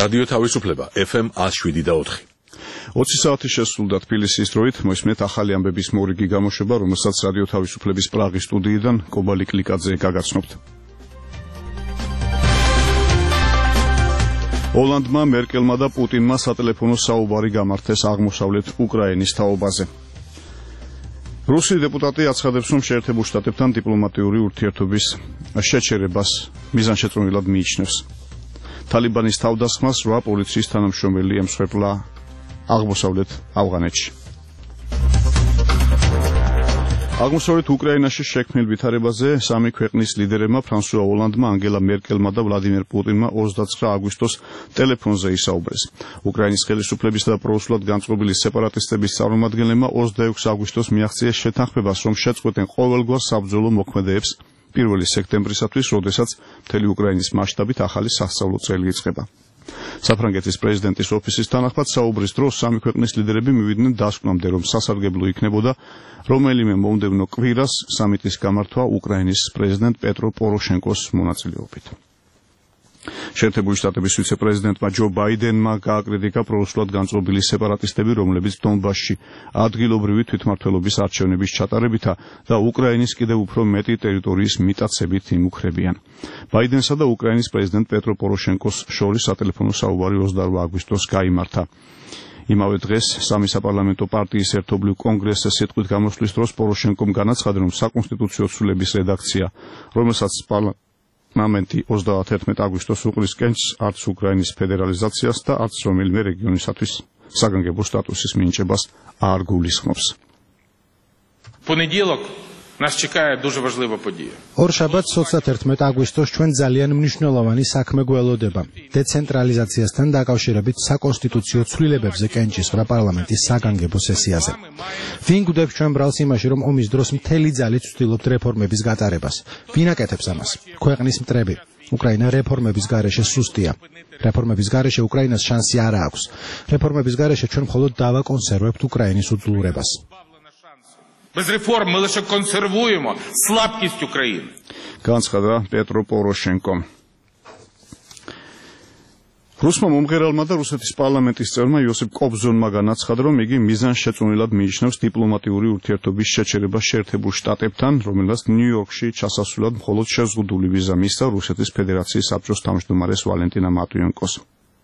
რადიო თავისუფლება FM 107.4. 20 საათი შესრულდა თბილისის დროით, მოისმენთ ახალი ამბების მორიგი გამოშვება, რომელსაც რადიო თავისუფლების პრაღის სტუდიიდან კობალი კლიკაძე გაგაცნობთ. ოლანდმა, მერკელმა და პუტინმა სატელეფონო საუბარი გამართეს აღმოსავლეთ უკრაინის თაობაზე. რუსი დეპუტატი აცხადებს, რომ შეერთებულ შტატებთან დიპლომატიური ურთიერთობის შეჩერებას მიზანშეწონილად მიიჩნევს. თალიბანის თავდასხმას 8 პოლიციის თანამშრომელი ემსხვერპლა აღმოსავლეთ ავღანეთში. აღმოსავლეთ უკრაინაში შექმნილ ვითარებაზე სამი ქვეყნის ლიდერებმა ფრანსუა ოლანდმა, ანგელა მერკელმა და ვლადიმერ პუტინმა 29 აგვისტოს ტელეფონზე ისაუბრეს. უკრაინის ხელისუფლებისა და პროუსულად განწყობილი სეპარატისტების წარმომადგენლებმა 26 აგვისტოს მიაღწიეს შეთანხმებას, რომ შეწყვეტენ ყოველგვარ საბრძოლო მოქმედებს 1 სექტემბრისათვის, როდესაც მთელი უკრაინის მასშტაბით ახალი სასწავლო წელი იწყება. საფრანგეთის პრეზიდენტის ოფისის თანახმად საუბრის დროს სამი ქვეყნის ლიდერები მივიდნენ დასკვნამდე, რომ სასარგებლო იქნებოდა რომელიმე მომდევნო კვირას სამიტის გამართვა უკრაინის პრეზიდენტ პეტრო პოროშენკოს მონაწილეობით. შეერთებული შტატების ვიცე-პრეზიდენტმა ჯო ბაიდენმა გააკრიტიკა პროუსულად განწყობილი სეპარატისტები, რომლებიც დონბასში ადგილობრივი თვითმმართველობის არჩევნების ჩატარებითა და უკრაინის კიდევ უფრო მეტი ტერიტორიის მიტაცებით იმუქრებიან. ბაიდენსა და უკრაინის პრეზიდენტ პეტრო პოროშენკოს შორის სატელეფონო საუბარი 28 აგვისტოს გაიმართა. იმავე დღეს სამი საპარლამენტო პარტიის ერთობლივ კონგრესზე სიტყვით გამოსვლის დროს პოროშენკომ განაცხადა, რომ საკონსტიტუციო ცვლილების რედაქცია, რომელსაც პარლამენტი 31 აგვისტოს უყრის კენჭს, არც უკრაინის ფედერალიზაციას და არც რომელიმე რეგიონისათვის საგანგებო სტატუსის მინიჭებას არ გულისხმობს. Понеділок нас чекає дуже важлива подія. ორშაბათს 31 აგვისტოს ჩვენ ძალიან მნიშვნელოვანი საქმე გველოდება. დეცენტრალიზაციასთან დაკავშირებით საკონსტიტუციო ცვლილებებზე კენჭისყრა პარლამენტის საგანგებო სესიაზე. ვინ გვდებს ჩვენ ბრალს იმაში, რომ ომის დროს მთელი ძალით ვცდილობთ რეფორმების გატარებას? ვინ აკეთებს ამას? ქვეყნის მტრები. უკრაინა რეფორმების გარეშე სუსტია. რეფორმების გარეშე უკრაინას შანსი არ აქვს. რეფორმების გარეშე ჩვენ მხოლოდ დავაკონსერვებთ უკრაინის უძლურებას. Без реформ ми лише консервуємо слабкість України. განცხადა პეტრო პოროშენკომ. რუსმა მომღერალმა და რუსეთის პარლამენტის წევრმა იოსებ კობზონმა განაცხადა, რომ იგი მიზანშეწონილად მიიჩნევს დიპლომატიური ურთიერთობის შეჩერებას შეერთებულ შტატებთან, რომელსაც ნიუ-იორკში ჩასასვლელად მხოლოდ შეზღუდული ვიზა მისცა რუსეთის ფედერაციის საბჭოს თავმჯდომარეს ვალენტინა მატვიენკოს.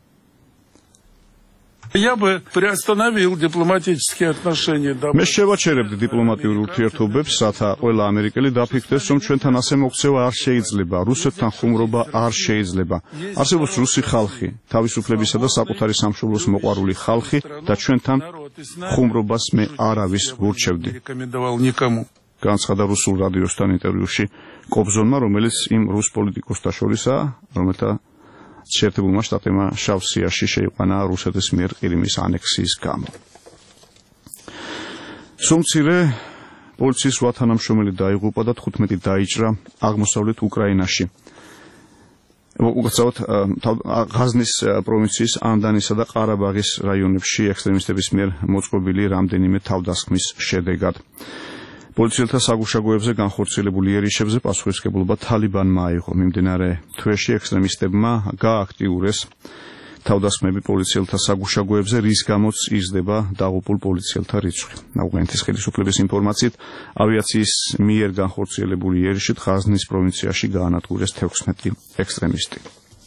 Я бы приостановил дипломатические отношения. მე შევაჩერებდი დიპლომატიურ ურთიერთობებს, რათა ყველა ამერიკელი დაფიქრდეს, რომ ჩვენთან ასე მოქცევა არ შეიძლება, რუსეთთან ხუმრობა არ შეიძლება. არსებობს რუსი ხალხი, თავისუფლებისა და საკუთარი სამშობლოს მოყვარული ხალხი და ჩვენთან ხუმრობას მე არავის გურჩევდი. განცხადა რუსულ რადიოსთან ინტერვიუში კობზონმა, რომელიც იმ რუს პოლიტიკოსთა შორისაა, რომელთა შეერთებულმა შტატებმა შავ სიაში შეიყვანა რუსეთის მიერ ყირიმის ანექსიის გამო. სუმცირე პოლიციის 8 თანამშრომელი დაიღუპა და 15 დაიჭრა აღმოსავლეთ უკრაინაში. უკაცრავად ღაზნის პროვინციის ანდანისა და ყარაბაღის რაიონებში ექსტრემისტების მიერ მოწყობილი რამდენიმე თავდასხმის შედეგად. პოლიციელთა საგუშაგოებზე განხორციელებული იერიშებზე პასუხისმგებლობა თალიბანმა აიღო. მიმდინარე თვეში ექსტრემისტებმა გააქტიურეს თავდასხმები პოლიციელთა საგუშაგოებზე, რის გამოც იზრდება დაღუპულ პოლიციელთა რიცხვი. ავღანეთის ხელისუფლების ინფორმაციით, ავიაციის მიერ განხორციელებული იერიშით ღაზნის პროვინციაში გაანადგურეს 16 ექსტრემისტი.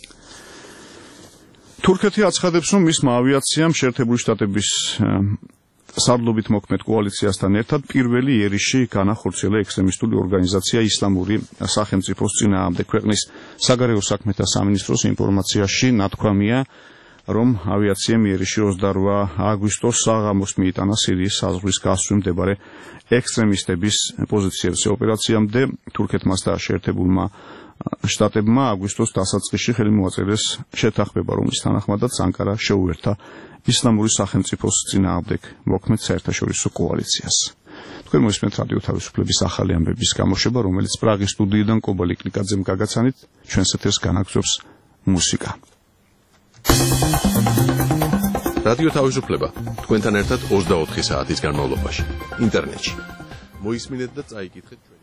თურქეთი აცხადებს, რომ მისმა ავიაციამ შეერთებული შტატების სარდლობით მოქმედ კოალიციასთან ერთად პირველი იერიში განახორციელა ექსტრემისტული ორგანიზაცია ისლამური სახელმწიფოს წინააღმდეგ. ქვეყნის საგარეო საქმეთა სამინისტროს ინფორმაციაში ნათქვამია, რომ ავიაციამ იერიში 28 აგვისტოს საღამოს მიიტანა სირიის საზღვრის გასწვრივ მდებარე ექსტრემისტების პოზიციებზე. ოპერაციამდე თურქეთმაც და შეერთებულმა შტატებმა აგვისტოს დასაწყისში ხელი მოაწერეს შეთანხმება, რომლის თანახმადაც ანკარა შეუერთა ისლამური სახელმწიფოს წინააღმდეგ მოქმედ საერთაშორისო კოალიციას. თქვენ მოისმენთ რადიო თავისუფლების ახალი ამბების გამოშვება, რომელიც პრაღის სტუდიიდან კობალი კლიკაძემ გაგაცანით, ჩვენს ეთერს განაგრძობს მუსიკა. რადიო თავისუფლება თქვენთან ერთად 24 საათის განმავლობაში ინტერნეტში. მოისმინეთ და წაიკითხეთ ჩვენ.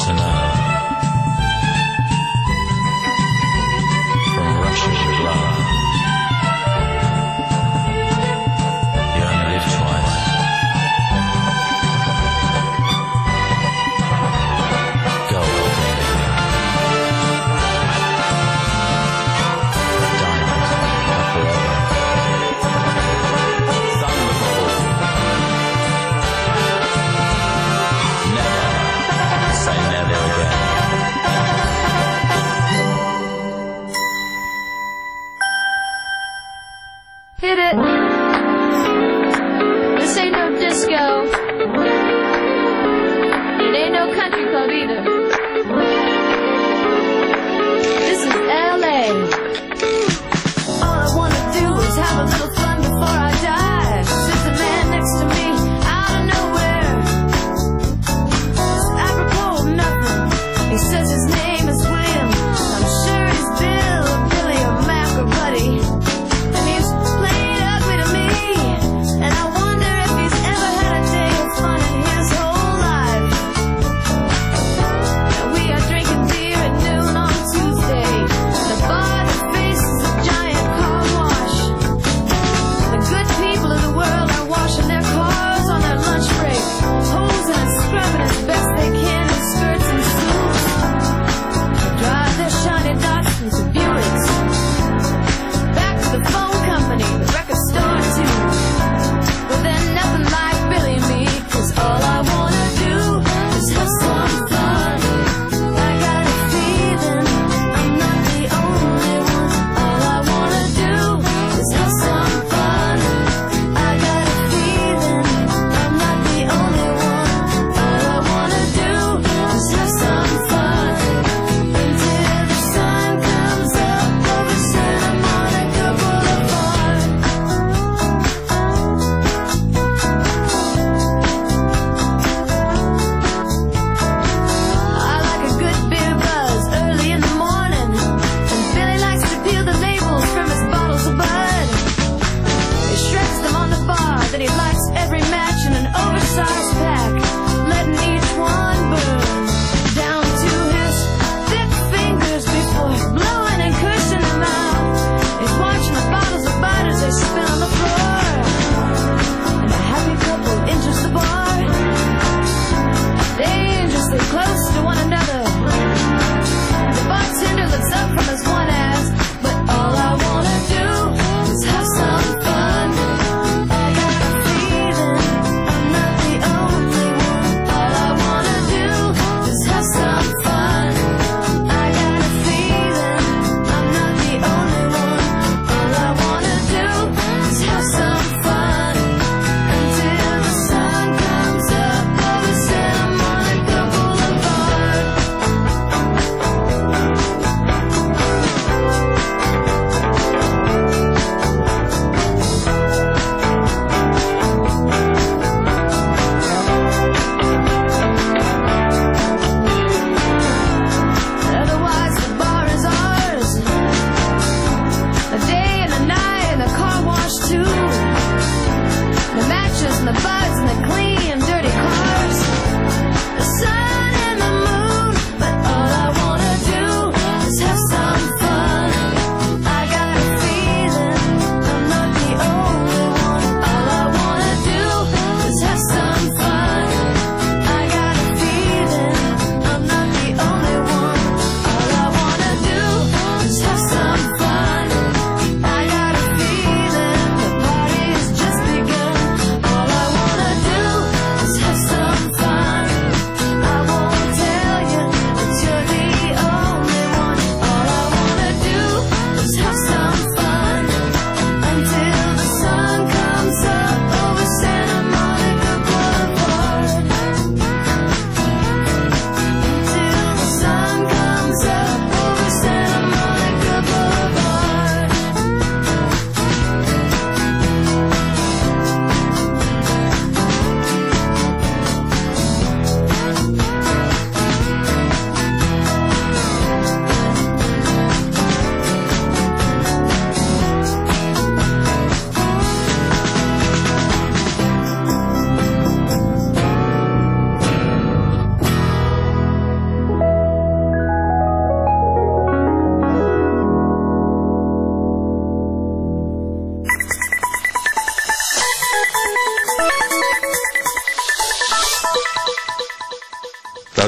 to know. From Russian blood, you only live twice. Go, diamonds are forever. Thunderbolt. Never say never again.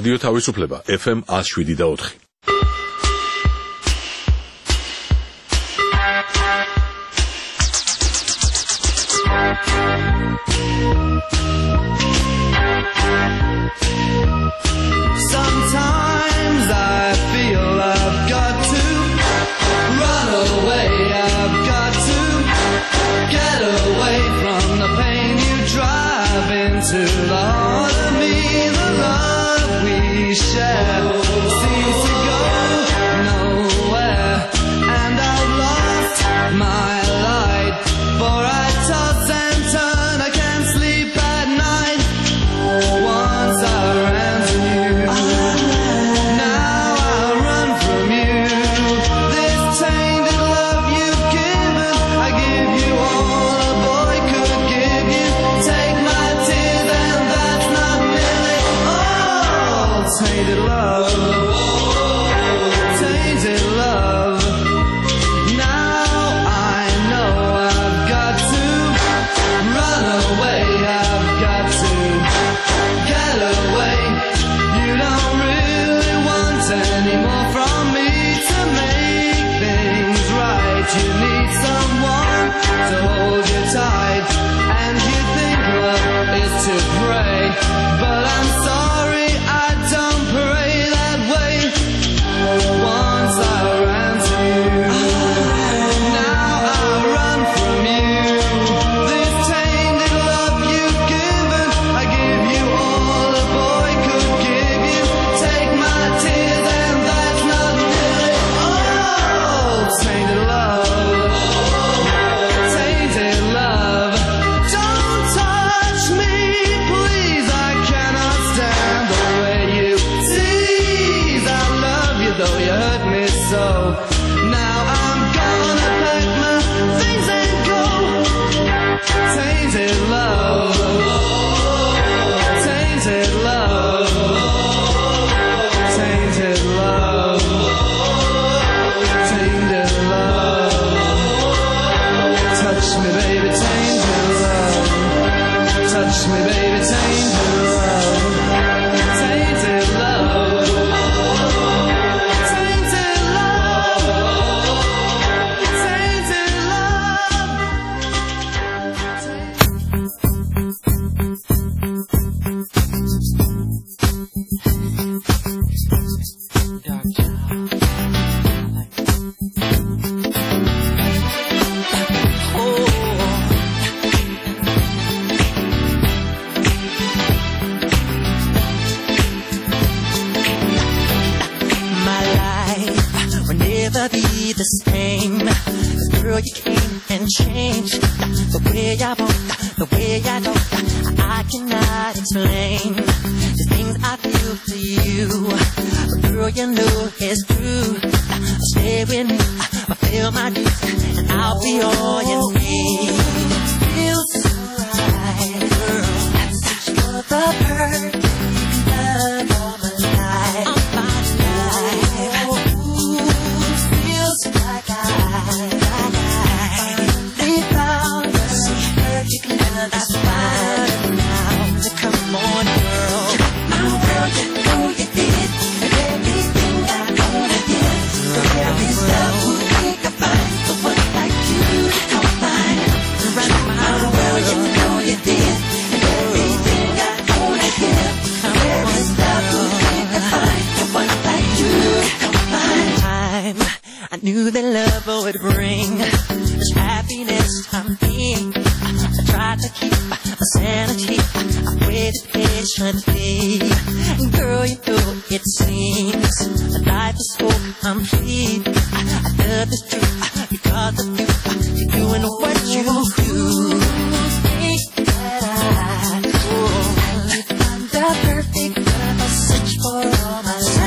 რადიო თავისუფლება FM 107.4. Sometimes I feel I've got to run away, I've got to get away from the pain you drive into the heart of me. The love we share seems to go nowhere, and I've lost my light, for I toss and turn, I can't sleep at night. Once I ran to you, now I run from you. This tainted love you've given, I give you all a boy could give you. Take my tears and that's not nearly all. Tainted love, tainted love. Now I know I've got to run away, I've got to get away. You don't really want any more from me to make things right. You need someone to hold you tight, and you think love is to pray, but I'm sorry, I don't pray that way. Once I ran to you, now I run from you. This tainted love you've given, I give you all a boy could give you. Take my tears and that's not nearly all. Tainted love, tainted love. Don't touch me, please, I cannot stand the way you tease. I love you though you hurt me so. Now I'm gonna pack my things and go. Tainted love, tainted love, tainted love, tainted love. Touch me, baby, tainted love. Touch me, baby, tainted love. Tainted love, tainted love, tainted My life will never be the same. The girl you came and changed the way I want, the way I know. I cannot explain the things I feel for you. But girl, you know it's true. Stay with me, fulfill my dreams, and I'll be all you need. Feels so right, girl. I'm such for the perfect love of my life. Feels like I found the perfect love. That's fine now. So come on, girl. My world, you know you did everything I wanna get. Every step we could find the one like you. Come find my world, you know you did everything I wanna get. Every step we could find the one like you. Come find time. I knew that love would bring this happiness I'm in. I tried to keep my sanity. I waited patiently. Girl, you know it seems the life is so complete. I love this truth because of you. You're doing what you do. Think that I find the perfect love I search for all my life.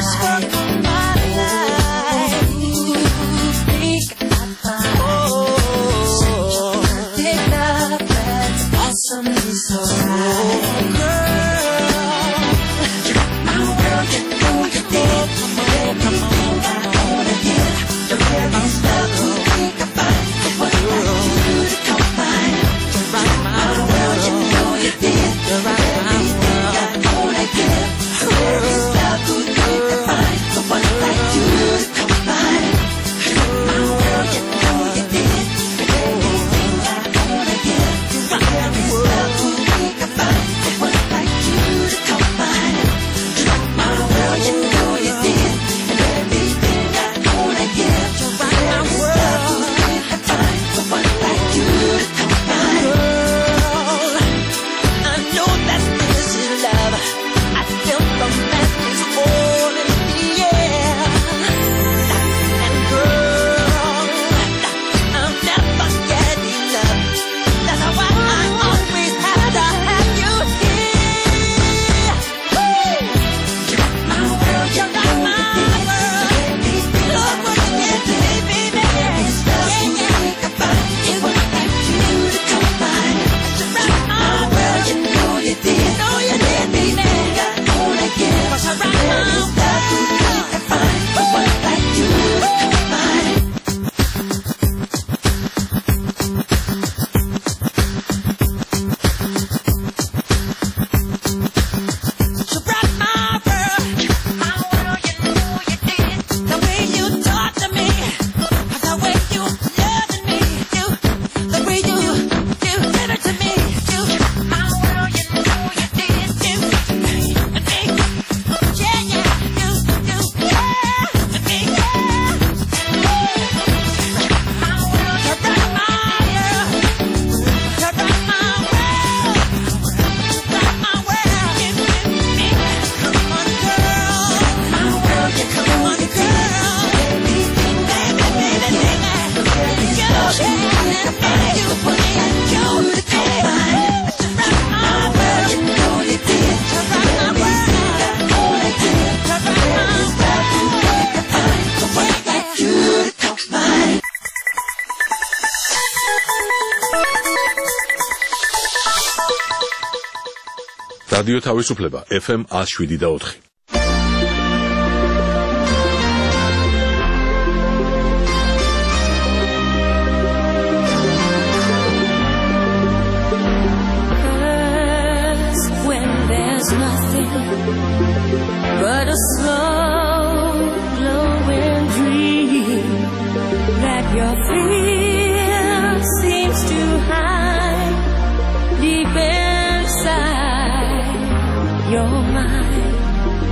So right, girl, my world, you know you did everything I wanna get. The very stuff we can find. რადიო თავისუფლება FM 107.4. When there's nothing but a slow glowing dream that your fear seems to hide deep inside your mind.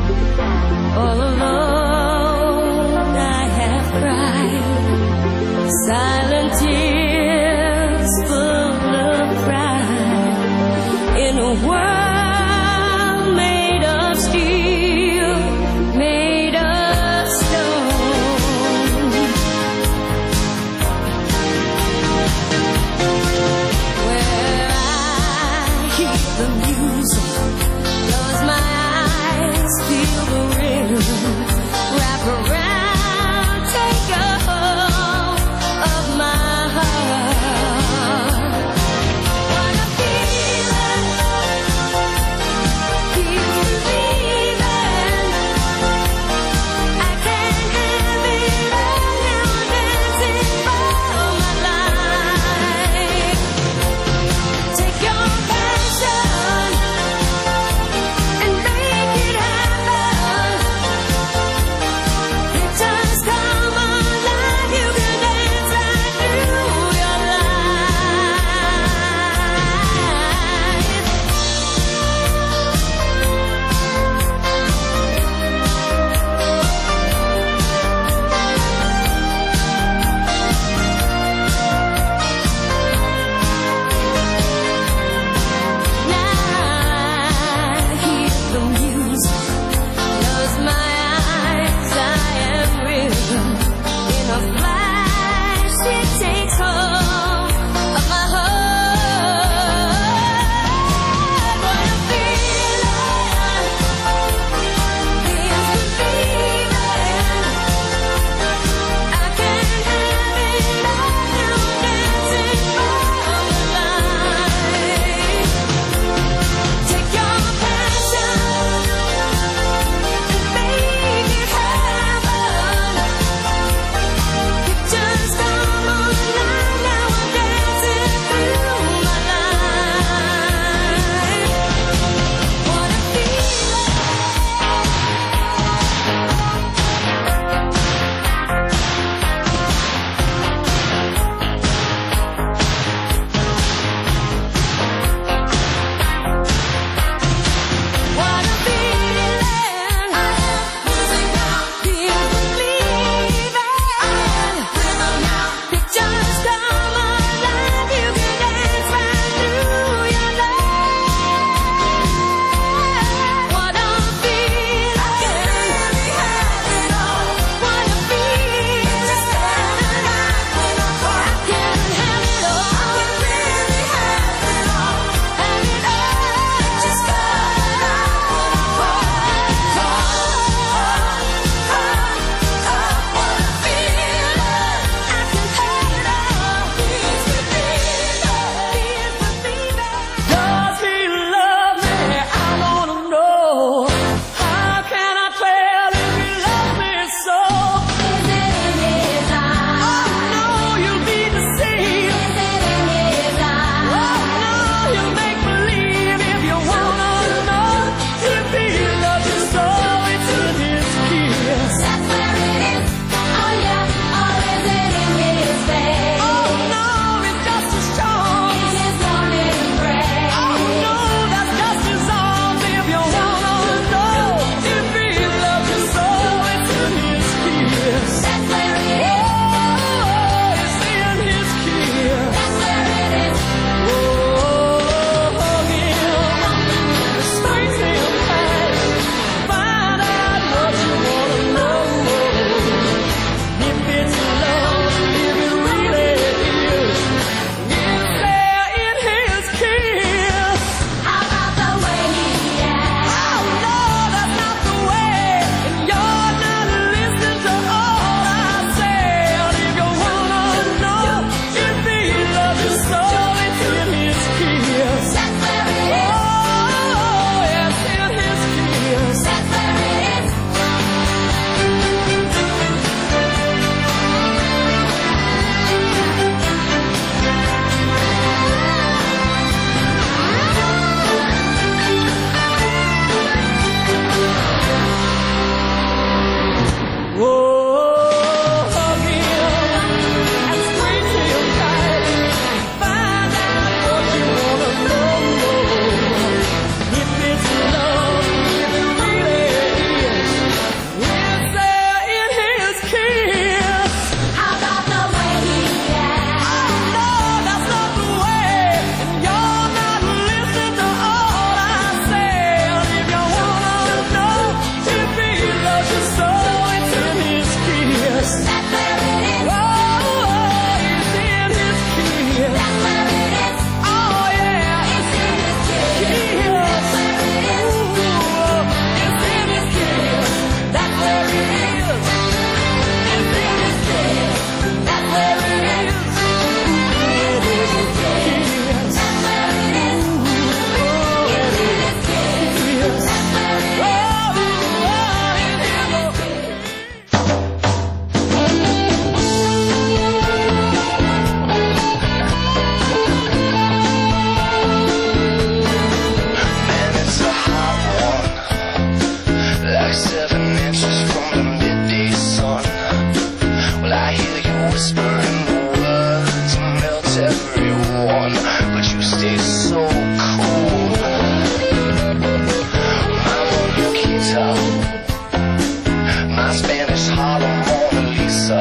Spanish Harlem Mona Lisa.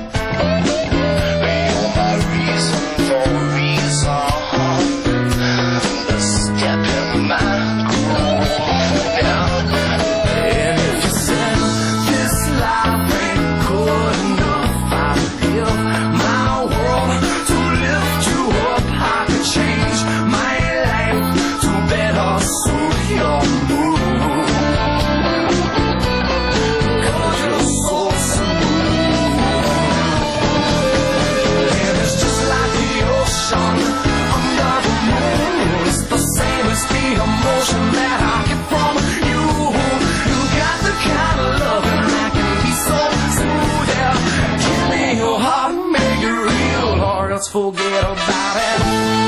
You're my reason for a reason. The step in my groove. And if you said this life ain't good enough, I'd give my world to lift you up. I could change my life to better suit your mood. Emotion that I get from you. You got the kind of loving that can be so smooth. Yeah. Give me your heart, make it real, or else forget about it.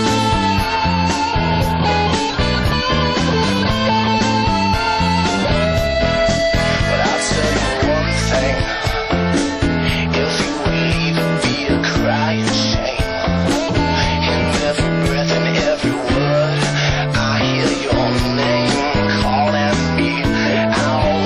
But I'll tell you one thing. If you would leave it be a crying shame. In every breath and every word I hear your name calling me out.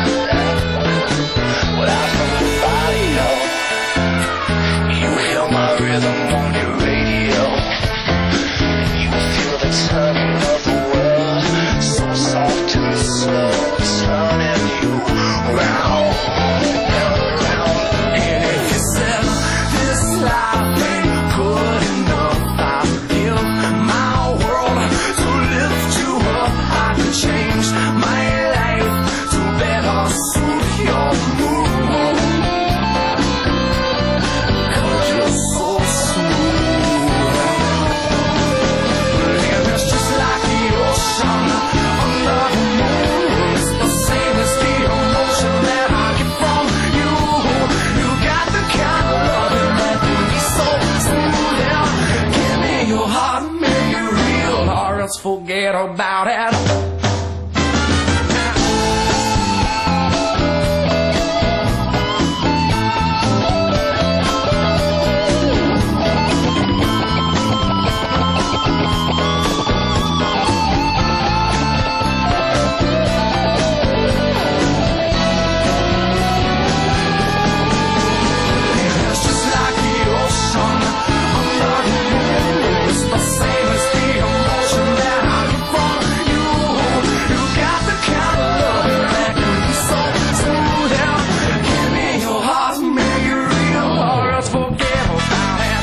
Without nobody else, you hear my rhythm on your radio. You feel the turning of the world, so soft and slow, turning you round and round. And if you said this life ain't good enough, I'll give my world to lift you up. I can change my life to better suit your mood. 'Cause you're so smooth. And it's just like the ocean under the moon. It's the same as the emotion that I get from you. You got the kind of loving that can be so smooth. Yeah. Give me your heart, make it real, or else forget about it. It's just like the ocean under the moon. It's the same as the emotion that I get from you. You got the kind of loving that can be so smooth. Yeah. Give me your heart, make it real, or else forget about it.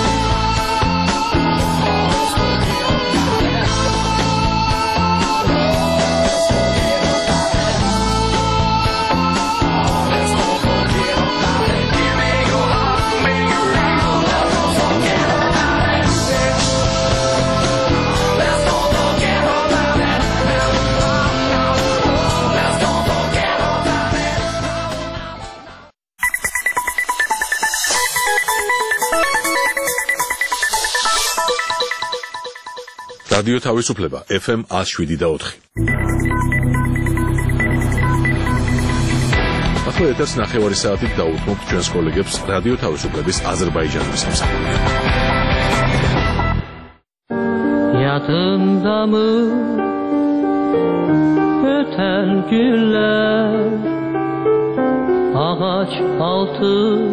რადიო თავისუფლება FM 107.4. ახლა ეთერს ნახევარი საათით დაუთმობთ ჩვენს კოლეგებს რადიო თავისუფლების აზერბაიჯანის სამსახური. Yadımda mı öten günler, ağaç altı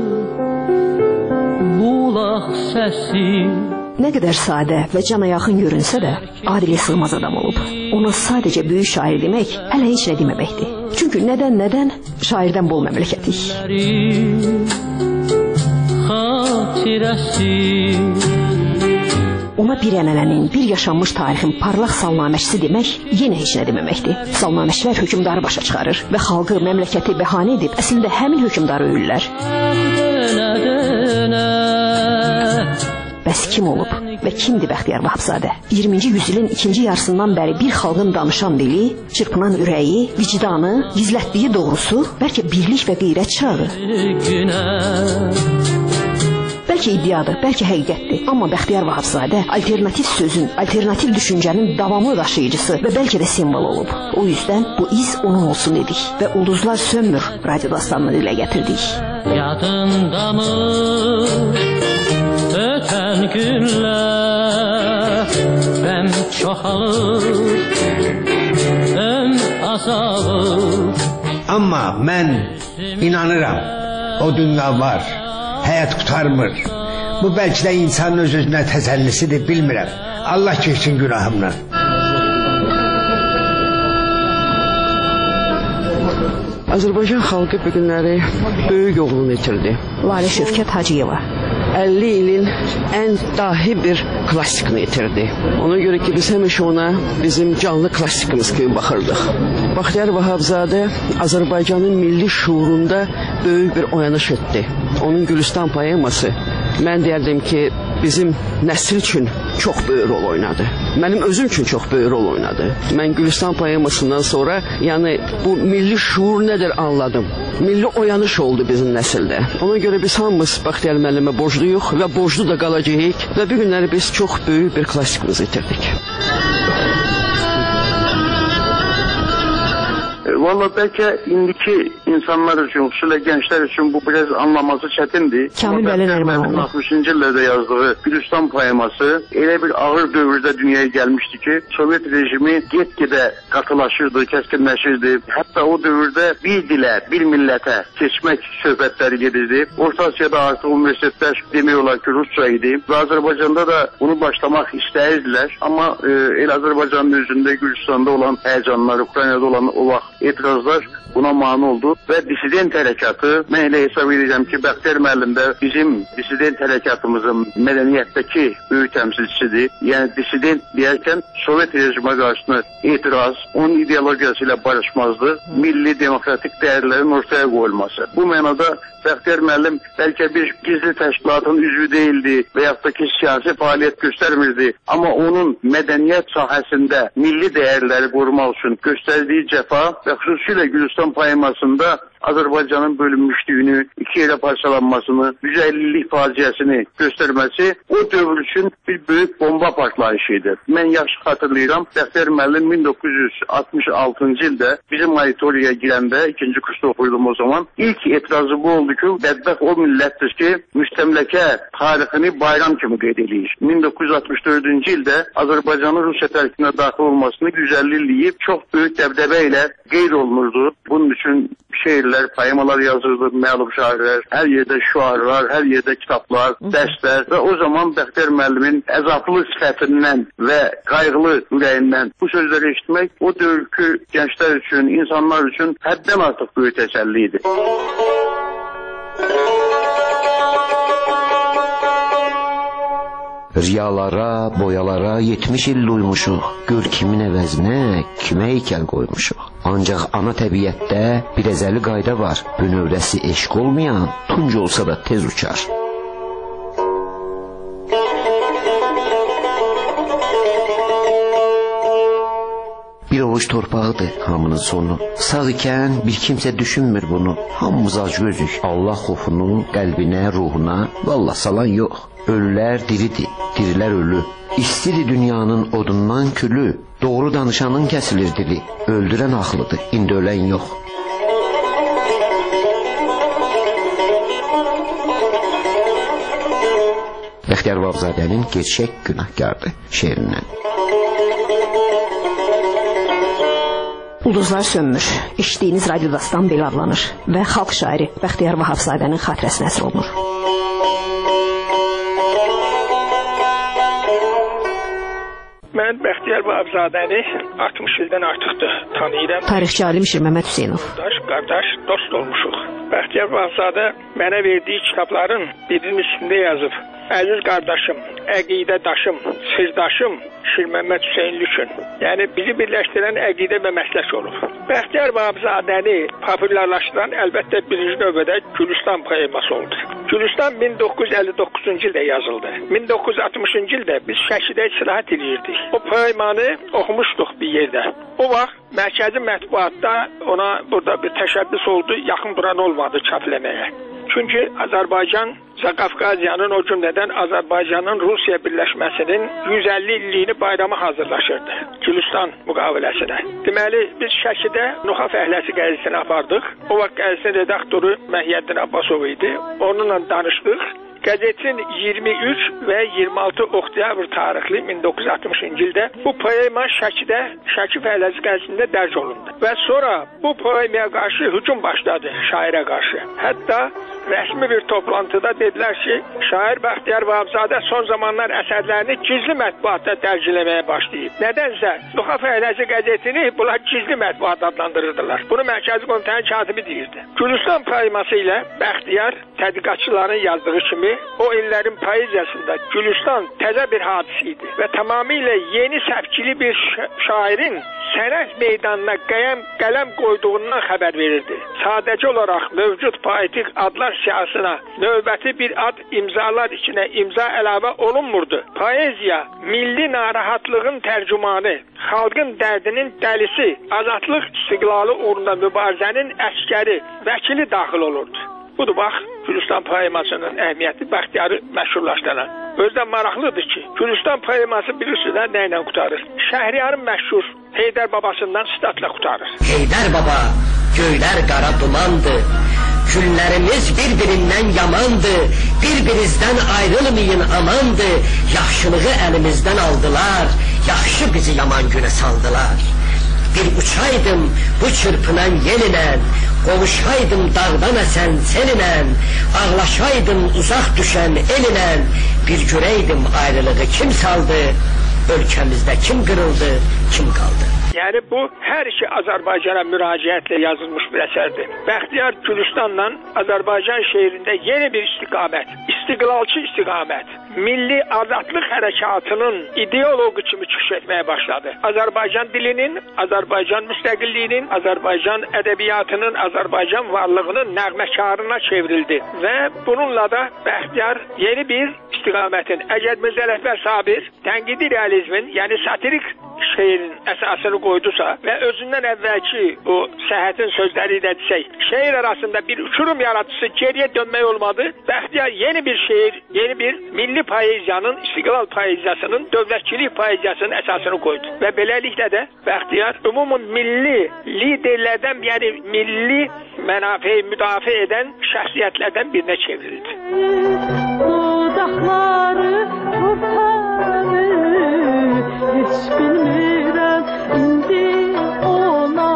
bulaq səsi. Nə qədər sadə və cana yaxın görünsə də, Adili sığmaz adam olub. Ona sadəcə böyük şair demək hələ heç nə deməməkdir. Çünki nədən şairdən bol məmləkətik. Xatirəsi. Ona bir ənənənin, bir yaşanmış tarixin parlaq salnaməçisi demək yenə heç nə deməməkdir. Salnaməçilər hökmdarı başa çıxarır və xalqı, məmləkəti bəhanə edib əslində həmin hökmdarı öyürlər. Bəs kim olub və kimdir Bəxtiyar Vahabzadə? 20-ci yüzilin ikinci yarısından bəri bir xalqın danışan dili, çırpınan ürəyi, vicdanı, gizlətdiyi doğrusu, bəlkə birlik və qeyrət çırağı. Bəlkə iddiadır, bəlkə həqiqətdir. Amma Bəxtiyar Vahabzadə alternativ sözün, alternativ düşüncənin davamlı daşıyıcısı və bəlkə də simvol olub. O yüzdən bu iz onun olsun dedik və Ulduzlar Sönmür radio dastanını dilə gətirdik. Yadındamı ötən günlər, qəm çoxalır, azalır. Amma mən İnanıram, o dünya var, həyat qurtarmır. Bu bəlkə də insanın öz-özünə təsəllisidir, bilmirəm. Allah keçsin günahımdan. Azərbaycan xalqı bu günləri böyük oğlunu itirdi. Lalə Şövkət Hacıyeva 50 ilin ən dahi bir klassikini itirdi. Ona görə ki, biz həmişə ona bizim canlı klassikimiz kimi baxırdıq. Bəxtiyar Vahabzadə Azərbaycanın milli şuurunda böyük bir oyanış etdi. Onun Gülüstan poeması, mən deyərdim ki, bizim nəsil üçün çox böyük rol oynadı. Mənim özüm üçün çox böyük rol oynadı. Mən Gülüstan poemasından sonra, yəni bu milli şuur nədir anladım. Milli oyanış oldu bizim nəsildə. Ona görə biz hamımız Bəxtiyar müəllimə borcluyuq və borclu da qalacağıq və bu günləri biz çox böyük bir klassikimizi itirdik. Valla bəlkə indiki insanlar üçün, xüsusilə gənclər üçün bu biraz anlaması çətindir. Kamil Bəli Nərimanoğlu 60-cı illərdə yazdığı Gülüstan poeması elə bir ağır dövrdə dünyaya gəlmişdi ki, Sovet rejimi get-gedə qatılaşırdı, kəskinləşirdi. Hətta o dövrdə bir dilə, bir millətə keçmək söhbətləri gedirdi. Orta Asiyada artıq universitetlər demək olar ki, Rusça idi və Azərbaycanda da bunu başlamaq istəyirdilər. Amma el Azərbaycanın özündə, Gürcüstanda olan həyəcanlar, Ukraynada olan o vaxt etirazlar buna mane oldu və dissident hərəkatı, mən elə hesab edirəm ki, Bəxtiyar müəllim də bizim dissident hərəkatımızın mədəniyyətdəki böyük təmsilçisidir. Yəni dissident deyərkən Sovet rejimə qarşı etiraz, onun ideologiyası ilə barışmazdı, milli demokratik dəyərlərin ortaya qoyulması. Bu mənada Bəxtiyar müəllim bəlkə bir gizli təşkilatın üzvü değildi və yaxud da ki, siyasi fəaliyyət göstərmirdi. Amma onun mədəniyyət sahəsində milli dəyərləri qorumaq üçün göstərdiyi cəfa və xüsusilə Gülüstan poemasında Azərbaycanın bölünmüşlüyünü, iki yerə parçalanmasını, 150-lik faciəsini göstərməsi o dövr üçün bir böyük bomba partlayışıydı. Mən yaxşı xatırlayıram, Bəxtiyar müəllim 1966-cı ildə bizim auditoriyaya girəndə, ikinci kursda oxuyordum o zaman, ilk etirazı bu oldu ki, bədbəxt o millətdir ki, müstəmləkə tarixini bayram kimi qeyd edir. 1964-cü ildə Azərbaycanın Rusiya tərkibinə daxil olmasını 150 illiyib çox böyük dəbdəbə ilə qeyd olunurdu. Bunun üçün şeirlər, poemalar yazırdı, məlum şairlər, hər yerdə şüarlar, hər yerdə kitablar, dərslər və o zaman Bəxtiyar müəllimin əzablı sifətindən və qayğılı ürəyindən bu sözləri eşitmək o dövrkü gənclər üçün, insanlar üçün həddən artıq böyük təsəlli idi. Riyalara, boyalara 70 il duymuşuq. Gör kimin əvəzinə, kimə heykəl qoymuşuq. Ancaq ana təbiətdə bir əzəli qayda var. Bünövrəsi eşq olmayan, tunc olsa da tez uçar. Bir ovuç torpağıdır hamının sonu. Sağ ikən bir kimsə düşünmür bunu. Hamımız acgözük. Allah xofunu qəlbinə, ruhuna vallah salan yox. Ölülər diridir, dirilər ölü. İstidir dünyanın odundan külü. Doğru danışanın kəsilir dili. Öldürən haqlıdır, indi ölən yox. Bəxtiyar Vahabzadənin Gerçək Günahkardır şeirindən. Ulduzlar sönmür. İşitdiyiniz radiodastan belə adlanır və xalq şairi Bəxtiyar Vahabzadənin xatirəsinə əsr olunur. Mən Bəxtiyar Vahabzadəni 60 ildən artıqdır tanıyıram. Tarixçi alim Şir Məmməd Hüseynov. Qardaş, dost olmuşuq. Bəxtiyar Vahabzadə mənə verdiyi kitabların birinin üstündə yazıb. Əziz qardaşım, əqidədaşım, sirdaşım Şir Məmməd Hüseynli üçün. Yəni bizi birləşdirən əqidə və məslək olub. Bəxtiyar Vahabzadəni populyarlaşdıran əlbəttə birinci növbədə Gülüstan poeması oldu. Gülüstan 1959-cu ildə yazıldı. 1960-cı ildə biz Şəkidə istirahət edirdik. O poemanı oxumuşduq bir yerdə. O vaxt mərkəzi mətbuatda ona burada bir təşəbbüs oldu, yaxın duran olmadı çapləməyə. Çünki Azərbaycan Qafqaziyanın, o cümlədən Azərbaycanın Rusiya birləşməsinin 150 illiyini bayrama hazırlaşırdı. Gülüstan müqaviləsinə. Deməli, biz Şəkidə Nuxa Fəhləsi qəzetini apardıq. O vaxt qəzetin redaktoru Məhiyyəddin Abbasov idi. Onunla danışdıq. Qəzetin 23 və 26 oktyabr tarixli 1960-cı ildə bu poema Şəki Fəhləzi qəzetində dərc olundu. Və sonra bu poemaya qarşı hücum başladı şairə qarşı. Hətta rəsmi bir toplantıda dedilər ki, şair Bəxtiyar Vahabzadə son zamanlar əsərlərini gizli mətbuatda dərc eləməyə başlayıb. Nədənsə Şəki Fəhləzi qəzetini bunlar gizli mətbuat adlandırırdılar. Bunu Mərkəzi Komitənin katibi deyirdi. Gülüstan poeması ilə Bəxtiyar tədqiqatçıların yazdığı kimi o illərin poeziyasında Gülüstan təzə bir hadisə idi və tamamilə yeni səpkili bir şairin sənət meydanına qələm qoyduğundan xəbər verirdi. Sadəcə olaraq mövcud poetik adlar siyasına növbəti bir ad imzalar içinə imza əlavə olunmurdu. Poeziya milli narahatlığın tərcümanı, xalqın dərdinin dəlisi, azadlıq istiqlalı uğrunda mübarizənin əskəri, vəkili daxil olurdu. Budur, bax, Gülüstan poemasının əhəmiyyəti Bəxtiyarı məşhurlaşdıran. Özdən maraqlıdır ki, Gülüstan poeması bilirsiniz nə ilə qutarır? Şəhriyarın məşhur Heydər babasından sitatla qutarır. Heydər baba, göylər qara dumandı, günlərimiz bir-birindən yamandı, bir-birizdən ayrılmayın amandı, yaxşılığı əlimizdən aldılar, yaxşı bizi yaman günə saldılar. Bir uçaydım bu çırpınan yelinə, qovuşaydım dağdan əsən selinə, ağlaşaydım uzaq düşən elinə, bir görəydim ayrılığı kim saldı, ölkəmizdə kim qırıldı, kim qaldı. Yəni bu hər iki Azərbaycana müraciətlə yazılmış bir əsərdir. Bəxtiyar Gülüstanla Azərbaycan şeirində yeni bir istiqamət, istiqlalçı istiqamət, milli azadlıq hərəkatının ideoloqu kimi çıxış etməyə başladı. Azərbaycan dilinin, Azərbaycan müstəqilliyinin, Azərbaycan ədəbiyyatının, Azərbaycan varlığının nəğməkarına çevrildi və bununla da Bəxtiyar yeni bir istiqamətin, Əcəd Mirzə Ələkbər Sabir tənqidi realizmin, yəni satirik şeirin əsasını qoydusa və özündən əvvəlki o Səhhətin sözləri ilə desək, şeir arasında bir uçurum yaratıcısı geriyə dönmək olmadı. Bəxtiyar yeni bir şeir, yeni bir milli poeziyanın, istiqlal poeziyasının, dövlətçilik poeziyasının əsasını qoydu. Və beləliklə də Bəxtiyar ümumi milli liderlərdən, yəni milli mənafeyi müdafiə edən şəxsiyyətlərdən birinə çevrildi. Dudaqları qurtarır, heç bilmirəm indi ona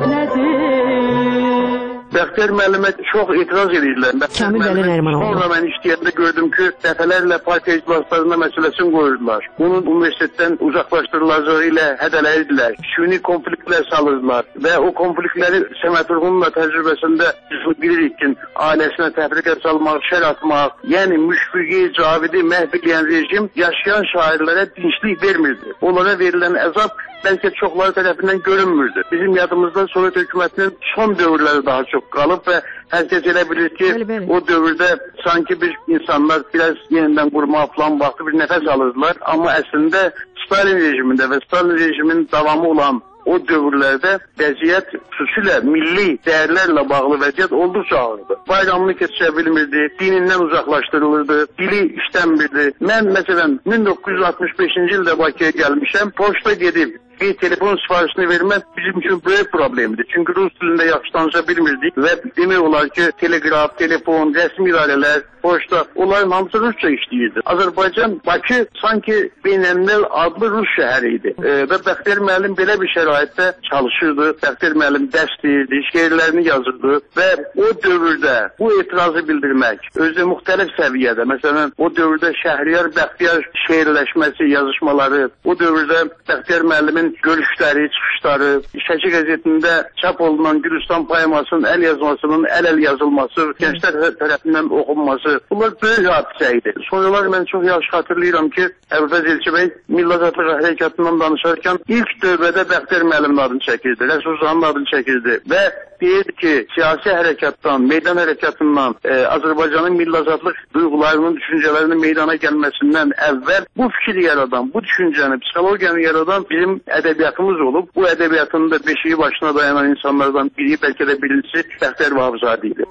nədir. Bəxtiyar müəllimə çox etiraz edirlər. Sonra mən işləyəndə gördüm ki, dəfələrlə partiya iclaslarında məsələsini qoyurdular. Bunun universitetdən uzaqlaşdırılacağı ilə hədələyirdilər. Süni konfliktlər salırdılar və o konfliktləri Səməd Vurğunun da təcrübəsində biz bilirik ki, ailəsinə təfriqə salmaq, şər atmaq, yəni Müşfiqi, Cavidi məhv edən rejim yaşayan şairlərə dinçlik vermirdi. Onlara verilən əzab bəlkə çoxları tərəfindən görünmürdü. Bizim yadımızda Sovet hökumətinin son dövrləri daha çox qalıb və hər kəs elə bilir ki, o dövrdə sanki bir insanlar biraz yenidən qurma falan vaxtı bir nəfəs alırdılar. Amma əslində Stalin rejimində və Stalin rejiminin davamı olan o dövrlərdə vəziyyət xüsusilə milli dəyərlərlə bağlı vəziyyət olduqca ağırdı. Bayramını keçirə bilmirdi, dinindən uzaqlaşdırılırdı, dili işlənmirdi. Mən məsələn 1965-ci ildə Bakıya gəlmişəm, poçta gedib bir telefon sifarişini vermək bizim üçün böyük problemdir. Çünki rus dilində yaxşı danışa bilmirdik və demək olar ki, telegraf, telefon, rəsmi idarələr, poçta, onların hamısı rusca işləyirdi. Azərbaycan, Bakı sanki beynəlmiləl adlı Rus şəhəri idi. Və Bəxtiyar müəllim belə bir şəraitdə çalışırdı. Bəxtiyar müəllim dərs deyirdi, şeirlərini yazırdı və o dövrdə bu etirazı bildirmək, özü müxtəlif səviyyədə, məsələn, o dövrdə Şəhriyar Bəxtiyar şeirləşməsi, yazışmaları, o dövrdə Bəxtiyar müəllimin görüşləri, çıxışları, Şəki qəzetində çap olunan Gülüstan poemasının əl yazmasının əl-əl yazılması, gənclər tərəfindən oxunması, bunlar böyük hadisə idi. Sonralar mən çox yaxşı xatırlayıram ki, Əbülfəz Elçi bəy Milli Azadlıq Hərəkatından danışarkən ilk dövrədə Bəxtiyar müəllimin adını çəkirdi, Rəsulzanın adını çəkirdi və deyirdi ki, siyasi hərəkatdan, meydan hərəkatından, Azərbaycanın milli azadlıq duyğularının, düşüncələrinin meydana gəlməsindən əvvəl bu fikri yaradan, bu düşüncəni, psixologiyanı yaradan bizim ədəbiyyatımız olub. Bu ədəbiyyatının da beşiği başına dayanan insanlardan biri, bəlkə də birincisi Bəxtiyar Vahabzadə idi.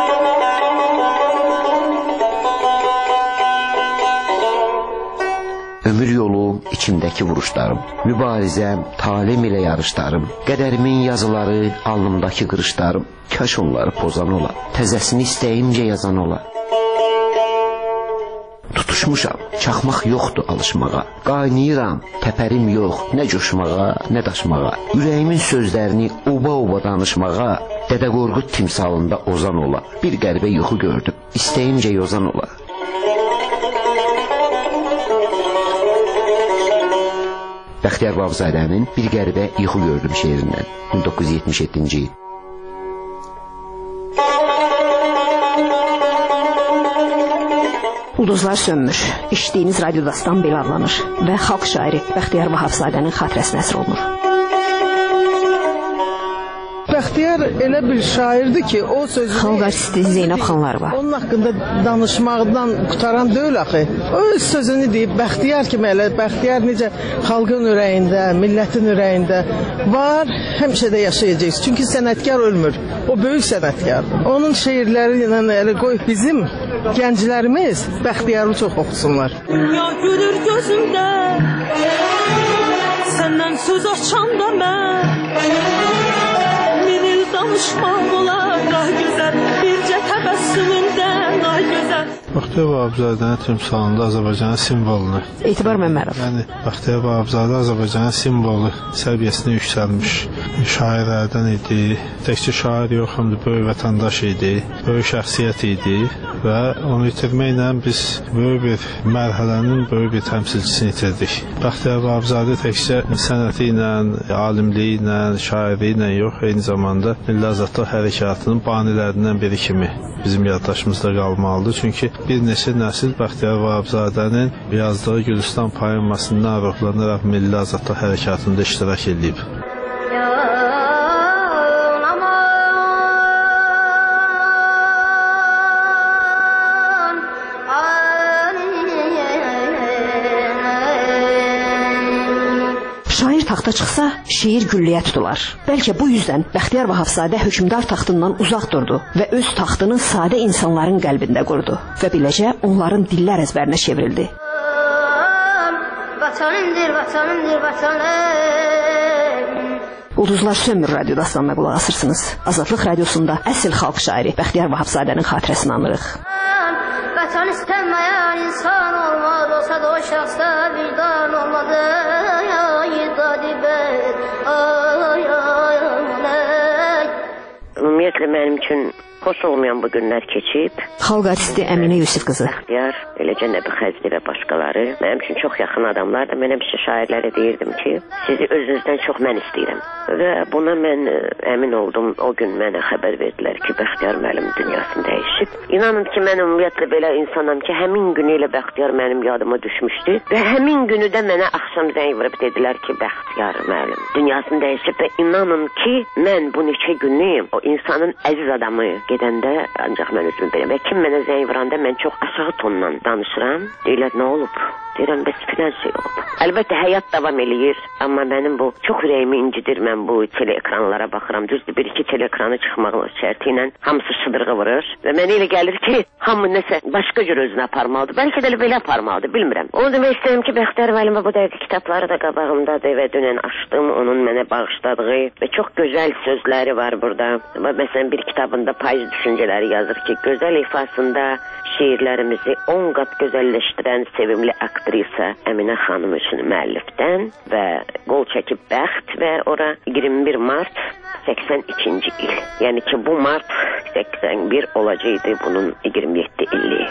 Ömür yolu içimdəki vuruşlarım, mübarizəm, talim ilə yarışlarım, qədərimin yazıları, alnımdakı qırışlarım, kaş onları pozan ola, təzəsini istəyimcə yazan ola. tutuşmuşam. Çaxmaq yoxdur alışmağa. Qaynayıram, təpərim yox, nə coşmağa, nə daşmağa. Ürəyimin sözlərini oba-oba danışmağa. Dədə Qorqud timsalında ozan ola. Bir qəribə yuxu gördüm. İstəyimcə yozan ola. Bəxtiyar Vahabzadənin Bir qəribə yuxu gördüm şeirindən 1977-ci il. Ulduzlar sönmür. İşitdiyiniz Radio Dastan belə adlanır və xalq şairi Bəxtiyar Vahabzadənin xatirəsinə əsr olunur. Bəxtiyar elə bir şairdir ki, o sözü... Xalq artisti Zeynəb Xanlarova. Onun haqqında danışmaqdan qutaran deyil axı. O öz sözünü deyib, Bəxtiyar kimi elə, Bəxtiyar necə xalqın ürəyində, millətin ürəyində var, həmişə də yaşayacaqız. Çünki sənətkar ölmür, o böyük sənətkar. Onun şeirləri ilə elə qoy bizim gənclərimiz Bəxtiyarı çox oxusunlar. Dünya gülür gözümdə, səndən söz açanda mən danışmaq olar, daha gözəl, bircə təbəssümündən, daha gözəl. Bəxtiyar Vahabzadənin timsalında Azərbaycanın simvolunu. Etibar Məmmədov. Yəni Bəxtiyar Vahabzadə Azərbaycanın simvolu səviyyəsinə yüksəlmiş şairlərdən idi. Təkcə şair yox, həm də böyük vətəndaş idi, böyük şəxsiyyət idi və onu itirməklə biz böyük bir mərhələnin böyük bir təmsilçisini itirdik. Bəxtiyar Vahabzadə təkcə sənəti ilə, alimliyi ilə, şairliyi ilə yox, eyni zamanda Milli Azadlıq Hərəkatının banilərindən biri kimi bizim yaddaşımızda qalmalıdır. Çünki bir neçə nəsil Bəxtiyar Vahabzadənin yazdığı Gülüstan poemasından ruhlanaraq Milli Azadlıq Hərəkatında iştirak edib. Şair taxta çıxsa, şeir gülləyə tutular. Bəlkə bu yüzdən Bəxtiyar Vahabzadə hökmdar taxtından uzaq durdu və öz taxtını sadə insanların qəlbində qurdu və beləcə onların dillər əzbərinə çevrildi. Vatanımdır, vatanımdır, vatanım. Ulduzlar sönmür Radio Dastanına qulaq asırsınız. Azadlıq Radiosunda əsl xalq şairi Bəxtiyar Vahabzadənin xatirəsini anırıq. Vatan istənməyən insan olmaz, olsa da o şəxsdə vicdan olmadı. Ümumiyyətlə mənim üçün xoş olmayan bu günlər keçib. Xalq artisti Əminə Yusif qızı. Bəxtiyar, eləcə Nəbi Xəzri və başqaları mənim üçün çox yaxın adamlar da mənə bir şey şairlərə deyirdim ki, sizi özünüzdən çox mən istəyirəm. Və buna mən əmin oldum. O gün mənə xəbər verdilər ki, Bəxtiyar müəllim dünyasını dəyişib. İnanın ki, mən ümumiyyətlə belə insanam ki, həmin günü ilə Bəxtiyar mənim yadıma düşmüşdü və həmin günü də mənə axşam zəng vurub dedilər ki, Bəxtiyar müəllim dünyasını dəyişib və inanın ki, mən bu neçə günlük o insanın əziz adamı gedəndə ancaq mən özümü biləm. Və kim mənə zəng vuranda mən çox aşağı tonla danışıram. Deyirlər, nə olub? Deyirəm, bəs filan şey olub. Əlbəttə, həyat davam eləyir, amma mənim bu çox ürəyimi incidir. Mən bu teleekranlara baxıram. Düzdür, bir-iki teleekranı çıxmaq şərti ilə hamısı şıdırğı vurur. Və mənə elə gəlir ki, hamı nəsə başqa cür özünü aparmalıdır. Bəlkə də belə aparmalıdır, bilmirəm. Onu demək istəyirəm ki, Bəxtiyar müəllimə bu dəqiqə kitabları da qabağımdadır və dünən açdım. Onun mənə bağışladığı və çox gözəl sözləri var burada. Məsələn, bir kitabında payız düşüncələri yazır ki, gözəl ifasında şeirlərimizi 10 qat gözəlləşdirən sevimli aktrisa Əminə xanım üçün müəllifdən və qol çəkib bəxt və ora 21 mart 82-ci il. Yəni ki, bu mart 81 olacaqdı bunun 27 illiyi.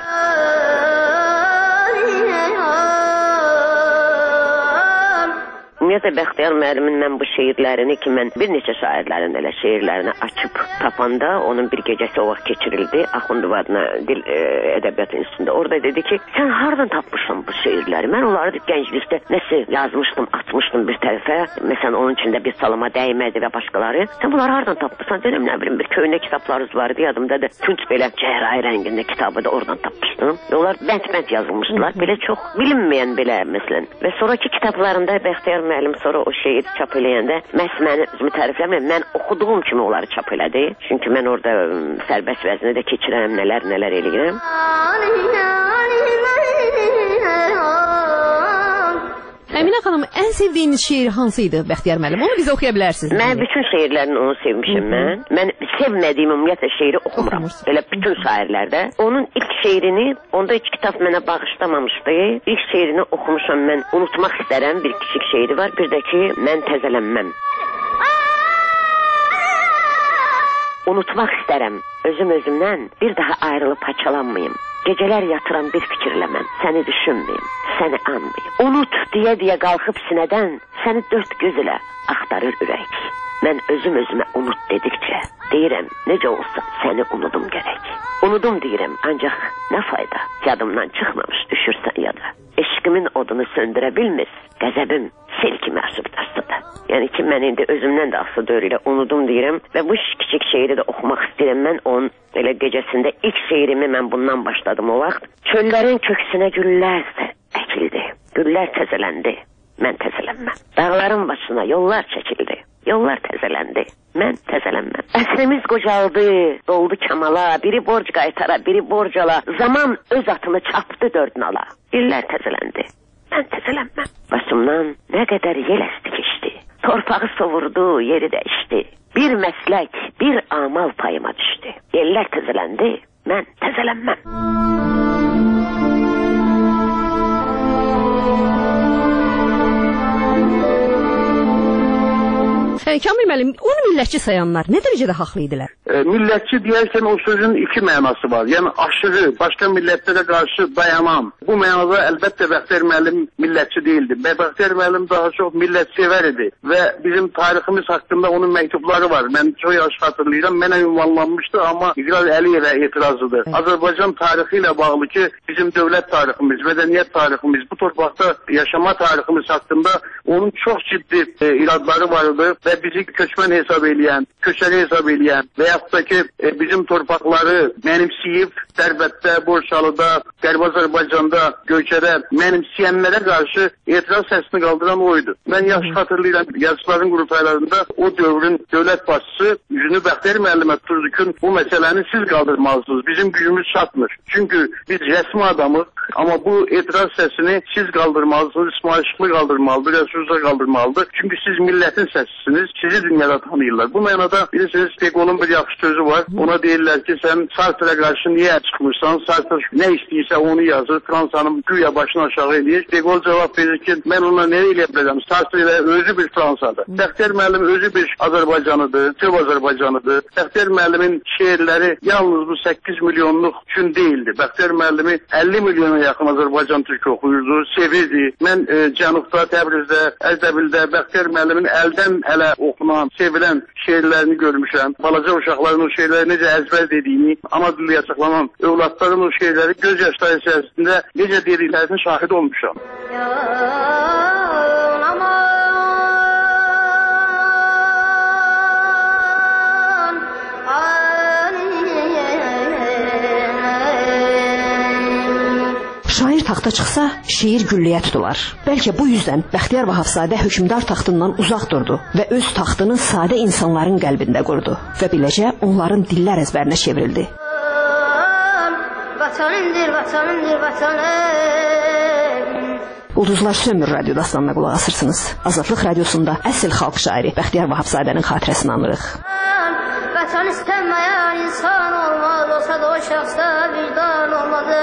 Ümumiyyətlə, Bəxtiyar müəllimin mən bu şeirlərini ki, mən bir neçə şairlərin elə şeirlərini açıb tapanda, onun bir gecəsi o vaxt keçirildi, Axundovadına Dil Ədəbiyyat İnstitutunda. Orada dedi ki, sən hardan tapmışsan bu şeirləri? Mən onları gənclikdə nəsə yazmışdım, atmışdım bir tərəfə. Məsələn, onun içində bir salama dəymədi və başqaları. Sən bunları hardan tapmışsan? Dedim, nə bilim, bir köynə kitablarınız vardı, yadımda da tünc belə cəhrai rəngində kitabı da oradan tapmışdım. Və onlar bənd-bənd yazılmışdılar, belə çox bilinməyən belə, məsələn. Və sonraki kitablarında Bəxtiyar müəllim sonra o şeiri çap eləyəndə məhz məni özümü tərifləmirəm, mən oxuduğum kimi onları çap elədi. Çünki mən orada sərbəst vəzni də keçirəm, nələr eləyirəm. Əminə xanım, ən sevdiyiniz şeir hansı idi Bəxtiyar müəllim? Onu bizə oxuya bilərsiniz. Mən bütün şeirlərini onu sevmişim mən. Mən sevmədiyim ümumiyyətlə şeiri oxumuram. Belə bütün şairlərdə. Onun ilk şeirini, onda heç kitab mənə bağışlamamışdı. İlk şeirini oxumuşam mən. Unutmaq istərəm, bir kiçik şeiri var. Bir də ki, mən təzələnməm. Unutmaq istərəm, özümdən bir daha ayrılıb haçalanmayım. Gecələr yatıram bir fikirlə mən, səni düşünməyim, səni anmayım. Unut deyə qalxıb sinədən, səni dörd göz ilə axtarır ürək. Mən özümə unut dedikcə, deyirəm, necə olsa səni unudum gərək. Unudum deyirəm, ancaq nə fayda, yadımdan çıxmamış düşürsən yada. Eşqimin odunu söndürə bilmir, qəzəbim sel kimi asıb dastıda. Yəni ki, mən indi özümdən də asıl dövrüyle unudum deyirəm və bu kiçik şeiri də oxumaq istəyirəm mən. Onun elə gecəsində ilk şeirimi mən bundan başladım o vaxt. Çöllərin köksünə güllər əkildi, güllər təzələndi, mən təzələnməm. Dağların başına yollar çəkildi, yollar təzələndi, mən təzələnməm. Əsrimiz qocaldı, doldu kamala, biri borc qaytara, biri borc ala. Zaman öz atını çapdı dörd nala, illər təzələndi, mən təzələnməm. Başımdan nə qədər yel əsti keçdi, torpağı sovurdu, yeri dəyişdi. Bir məslək, bir amal payıma düşdü. Yellər təzələndi, mən təzələnməm. Kamil müəllim, onu millətçi sayanlar nə dərəcədə haqlı idilər? Millətçi deyərkən o sözün iki mənası var. Yəni aşırı, başqa millətlərə qarşı dayanan. Bu mənada əlbəttə Bəxtiyar müəllim millətçi değildi. Bəxtiyar müəllim daha çox millətsevər idi və bizim tariximiz haqqında onun məktubları var. Mən çox yaxşı xatırlayıram. Mənə ünvanlanmışdı, amma İqraz Əliyevə etirazıdır. Azərbaycan tarixi ilə bağlı ki, bizim dövlət tariximiz, mədəniyyət tariximiz, bu torpaqda yaşama tariximiz haqqında onun çox ciddi iradları vardı və bizi köçmən hesab eləyən, köçəri hesab eləyən və yaxud da ki bizim torpaqları mənimsiyib Dərbətdə, Borçalıda, Qərbi Azərbaycanda, Göyçədə mənimsiyənlərə qarşı etiraz səsini qaldıran oydu. Mən yaxşı xatırlayıram, yazıçıların qruplarında o dövrün dövlət başçısı yüzünü Bəxtiyar müəllimə tuturdu ki, bu məsələni siz qaldırmalısınız, bizim gücümüz çatmır. Çünki biz rəsmi adamıq, amma bu etiraz səsini siz qaldırmalısınız, İsmail Şıxlı qaldırmalıdır, Rəsulullah qaldırmalıdır. Çünki siz millətin səsisiniz, sizi dünyada tanıyırlar. Bu mənada bilirsiniz, Deqolun bir yaxşı sözü var. Ona deyirlər ki, sən Sartre'ə qarşı niyə çıxmırsan? Sartre nə istəyirsə onu yazır, Fransanın güya başını aşağı eləyir. Deqol cavab verir ki, mən ona nə eləyə biləcəm? Sartre ilə özü bir Fransadır. Bəxtiyar müəllim özü bir Azərbaycanıdır, Türk Azərbaycanıdır. Bəxtiyar müəllimin şeirləri yalnız bu 8 milyonluq üçün deyildi. Bəxtiyar müəllimi 50 milyona yaxın Azərbaycan türkü oxuyurdu, sevirdi. Mən Cənubda, Təbrizdə, Ərdəbildə Bəxtiyar müəllimin əldən ələ oxunan, sevilən şeirlərini görmüşəm. Balaca uşaqların o şeirləri necə əzbər dediyini, ana dilli açıqlanan övladların o şeirləri göz yaşları içərisində necə dediklərini şahid olmuşam. Şair taxta çıxsa, şeir gülləyə tutular. Bəlkə bu yüzdən Bəxtiyar Vahabzadə hökmdar taxtından uzaq durdu və öz taxtını sadə insanların qəlbində qurdu və beləcə onların dillər əzbərinə çevrildi. Vatanımdır, vatanımdır, vatanım. Ulduzlar Sönmür radyo dastanına qulaq asırsınız. Azadlıq radiosunda əsl xalq şairi Bəxtiyar Vahabzadənin xatirəsini anırıq. Vatan istənməyən insan olmaz, olsa da o şəxsdə vicdan olmadı.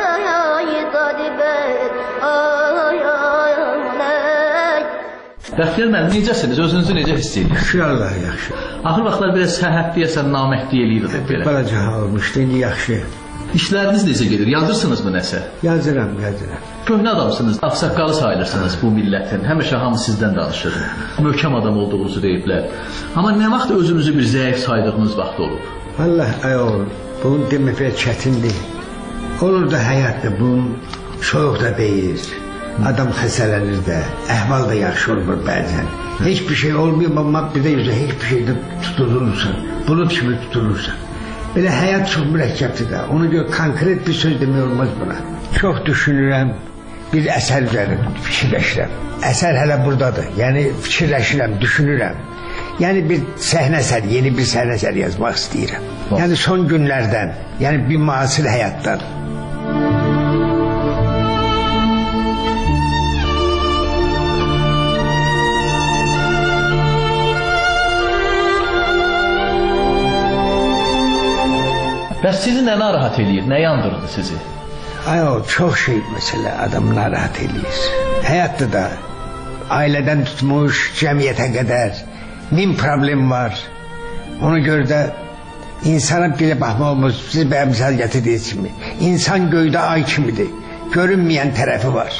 Bəxtiyar müəllim, necəsiniz? Özünüzü necə hiss edirsiniz? Yaxşı, Allah yaxşı. Axır vaxtlar biraz səhət deyəsən, naməhdi eləyirdik belə. Balaca olmuşdu, indi yaxşı. İşləriniz necə gedir? Yazırsınızmı nəsə? Yazıram. Köhnə adamsınız, ağsaqqalı sayılırsınız bu millətin. Həmişə hamı sizdən danışır. Möhkəm adam olduğunuzu deyiblər. Amma nə vaxt özünüzü bir zəif saydığınız vaxt olub? Vallahi ayol, bunu demək çətindir. Olur da həyatda bunun soyuq da deyir. Adam xəsələnir də, əhval da yaxşı olmur bəzən. Heç bir şey olmuyor, amma bir də yüzə heç bir şeydə tutulursan, bulut kimi tutulursan. Belə həyat çox mürəkkəbdir də, ona görə konkret bir söz demək olmaz buna. Çox düşünürəm, bir əsər üzərində fikirləşirəm. Əsər hələ buradadır, yəni fikirləşirəm, düşünürəm. Yəni bir səhnə əsəri, yeni bir səhnə əsəri yazmaq istəyirəm. Yəni son günlərdən, yəni bir müasir həyatdan. Bəs sizi nə narahat eləyir? Nə yandırdı sizi? Ay o çox şey məsələ adamı narahat eləyir. Həyatda da ailədən tutmuş cəmiyyətə qədər min problem var. Ona görə də insana belə baxmaq olmaz. Siz bəyə misal gətirdiyiniz kimi. İnsan göydə ay kimidir. Görünməyən tərəfi var.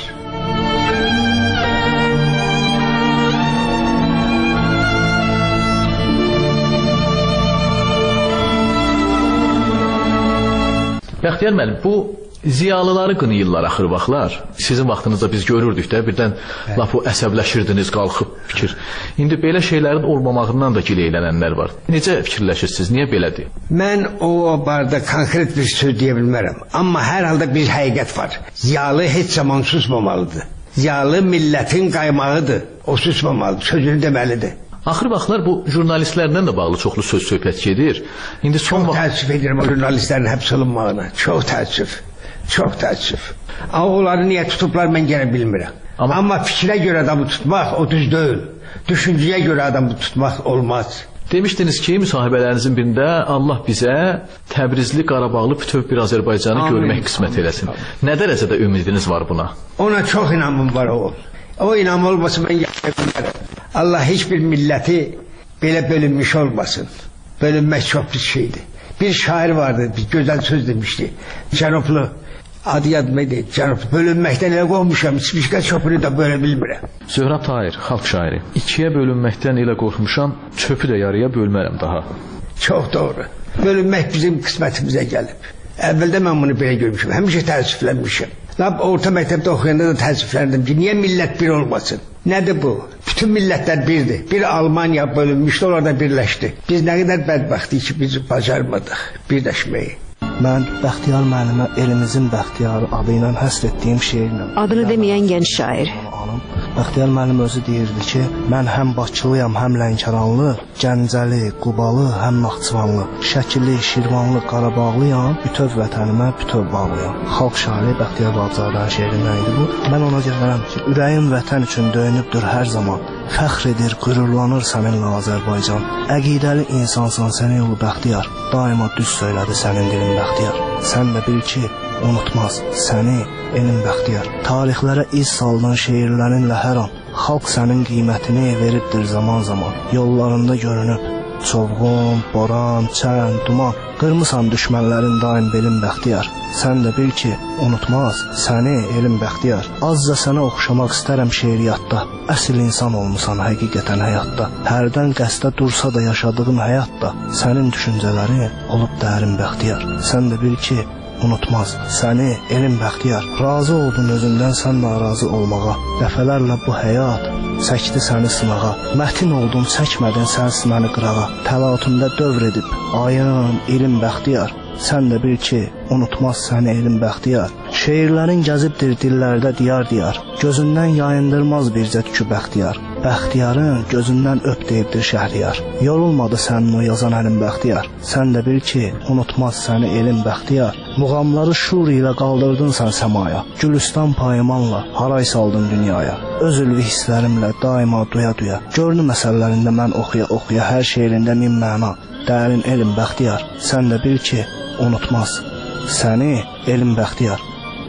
Bəxtiyar müəllim, bu ziyalıları qınayırlar axır vaxtlar. Sizin vaxtınızda biz görürdük də, birdən lap o əsəbləşirdiniz, qalxıb fikir. İndi belə şeylərin olmamağından da gileylənənlər var. Necə fikirləşirsiniz? Niyə belədir? Mən o barədə konkret bir söz deyə bilmərəm. Amma hər halda bir həqiqət var. Ziyalı heç zaman susmamalıdır. Ziyalı millətin qaymağıdır. O susmamalıdır, sözünü deməlidir. Axır vaxtlar bu jurnalistlərlə də bağlı çoxlu söz söhbət gedir. İndi son çox təəssüf edirəm o jurnalistlərin həbs olunmağına. Çox təəssüf. Çox təəssüf. Amma onları niyə tutublar mən yenə bilmirəm. Amma fikrə görə adamı tutmaq o düz deyil. Düşüncəyə görə adamı tutmaq olmaz. Demişdiniz ki, müsahibələrinizin birində Allah bizə Təbrizli, Qarabağlı bütöv bir Azərbaycanı görmək qismət eləsin. Nə dərəcədə ümidiniz var buna? Ona çox inamım var o. O inam olmasa mən yaşaya bilmərəm. Allah heç bir milləti belə bölünmüş olmasın. Bölünmək çox pis şeydir. Bir şair vardı, bir gözəl söz demişdi. Cənublu, adı yadıma deyil, Cənublu. Bölünməkdən elə qorxmuşam, hiçbir çöpünü də bölə bilmirəm. Zöhrab Tahir, xalq şairi. İkiyə bölünməkdən elə qorxmuşam, çöpü də yarıya bölmərəm daha. Çox doğru. Bölünmək bizim qismətimizə gəlib. Əvvəldə mən bunu belə görmüşəm, həmişə təəssüflənmişəm. Lab orta məktəbdə oxuyanda da təəssüfləndim ki, niyə millət bir olmasın? Nədir bu? Bütün millətlər birdir. Bir Almaniya bölünmüşdü, orada birləşdi. Biz nə qədər bədbəxtik ki, biz bacarmadıq birləşməyi. Mən Bəxtiyar müəllimə elimizin Bəxtiyarı adı ilə həsr etdiyim şeirlə. Adını deməyən gənc şair. Bəxtiyar müəllim özü deyirdi ki, mən həm Bakılıyam, həm Lənkəranlı, Gəncəli, Qubalı, həm Naxçıvanlı, Şəkili, Şirvanlı, Qarabağlıyam, bütöv vətənimə bütöv bağlıyam. Xalq şairi Bəxtiyar Vahabzadənin şeirindən idi bu. Mən ona görərəm ki, ürəyim vətən üçün döyünübdür hər zaman. Fəxr edir, qürurlanır səninlə Azərbaycan. Əqidəli insansan sən ey ulu Bəxtiyar, daima düz söylədi sənin dilin Bəxtiyar. Sən də bil ki, unutmaz səni elin Bəxtiyar. Tarixlərə iz saldın şeirlərinlə hər an. Xalq sənin qiymətini veribdir zaman zaman. Yollarında görünüb çovğun, boran, çən, duman. Qırmısan düşmənlərin daim belin Bəxtiyar. Sən də bil ki, unutmaz səni elin Bəxtiyar. Azca sənə oxşamaq istərəm şeiriyyatda. Əsl insan olmusan həqiqətən həyatda. Hərdən qəsdə dursa da yaşadığın həyatda. Sənin düşüncələrin olub dərin Bəxtiyar. Sən də bil ki, unutmaz səni elin Bəxtiyar. Razı oldun özündən sən narazı olmağa. Dəfələrlə bu həyat çəkdi səni sınağa. Mətin oldun çəkmədin sən sinəni qırağa. Təlatümdə dövr edib ayın elin Bəxtiyar. Sən də bil ki, unutmaz səni elin Bəxtiyar. Şeirlərin gəzibdir dillərdə diyar-diyar. Gözündən yayındırmaz bircə tükü Bəxtiyar. Bəxtiyarın gözündən öp deyibdir Şəhriyar. Yorulmadı sənin o yazan əlin Bəxtiyar. Sən də bil ki, unutmaz səni elin Bəxtiyar. Muğamları şur ilə qaldırdın sən səmaya. Gülüstan payımanla haray saldın dünyaya. Öz ülvi hisslərimlə daima duya-duya. Görünü məsələlərində mən oxuya hər şeirində min məna. Dərin elin Bəxtiyar. Sən də bil ki, unutmaz səni elin Bəxtiyar.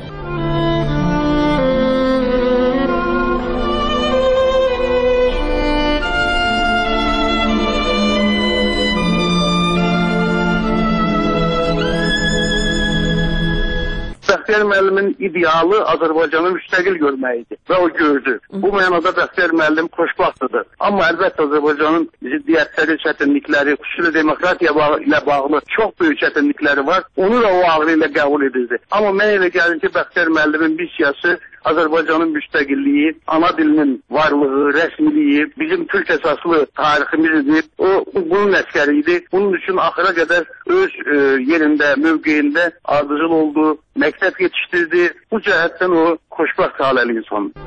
Bəxtiyar müəllimin idealı Azərbaycanı müstəqil görməyidir və o gördü. Bu mənada Bəxtiyar müəllim xoşbəxtdir. Amma əlbəttə Azərbaycanın ziddiyyətləri, çətinlikləri, xüsusilə demokratiya ilə bağlı çox böyük çətinlikləri var. Onu da o ağrı ilə qəbul edirdi. Amma mən elə gəlir ki, Bəxtiyar müəllimin missiyası Azərbaycanın müstəqilliyi, ana dilinin varlığı, rəsmiliyi, bizim türk əsaslı tariximizdir. O bunun əsgəri idi. Bunun üçün axıra qədər öz yerində, mövqeyində ardıcıl oldu, məktəb yetişdirdi. Bu cəhətdən o xoşbəxt haləli insandır.